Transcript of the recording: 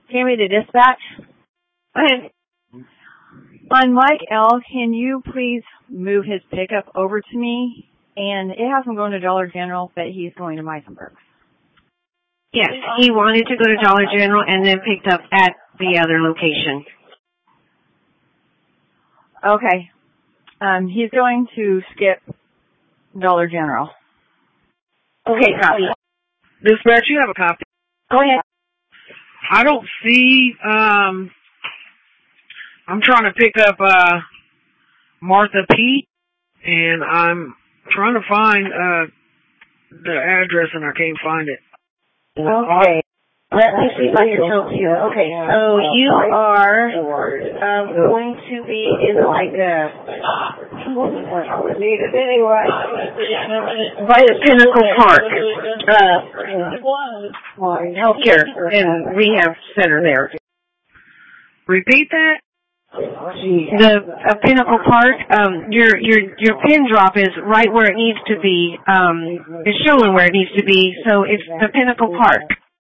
Tammy to dispatch. On Mike L., can you please move his pickup over to me? And it has him going to Dollar General, but he's going to Meisenberg's. Yes, he wanted to go to Dollar General and then picked up at the other location. Okay. He's going to skip Dollar General. Okay, copy. Dispatch, you have a copy. Go ahead. I don't see, I'm trying to pick up, Martha P, and I'm trying to find, the address and I can't find it. Okay. Let me see if I can help you. Okay, so you are going to be in like by the Pinnacle Park healthcare and rehab center there. Repeat that? The Pinnacle Park, your pin drop is right where it needs to be. It's showing where it needs to be, so it's the Pinnacle Park.